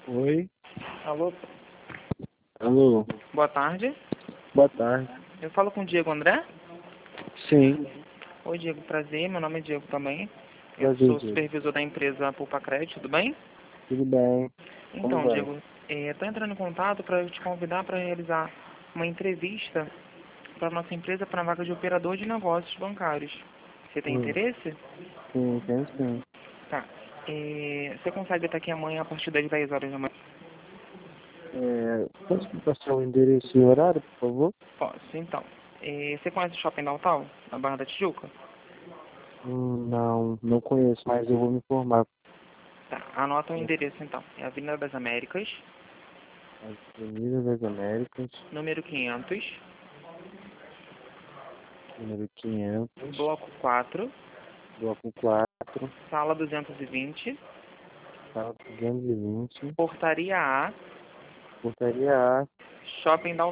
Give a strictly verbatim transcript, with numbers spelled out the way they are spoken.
Oi, Alô, alô, boa tarde. boa tarde. Eu falo com o Diego André. Sim, Oi, Diego, prazer. Meu nome é Diego também. Eu prazer, sou Diego. supervisor da empresa Poupa Crédito, tudo bem? Tudo bem? Como Então, vai? Diego, estou entrando em contato para te convidar para realizar uma entrevista para a nossa empresa para a vaga de operador de negócios bancários. Você tem Sim, interesse? sim, tem sim. Tá. É, você consegue estar aqui amanhã a partir das dez horas da manhã? É, pode me passar o endereço e horário, por favor? Posso, então. É, você conhece o Shopping Downtown, na Barra da Tijuca? Hum, não, não conheço, mas eu vou me informar. Tá. Anota o endereço, então. É Avenida das Américas, Avenida das Américas, número quinhentos, número quinhentos, bloco quatro, bloco quatro, sala duzentos e vinte, sala duzentos e vinte, portaria A, portaria A, Shopping Downtown.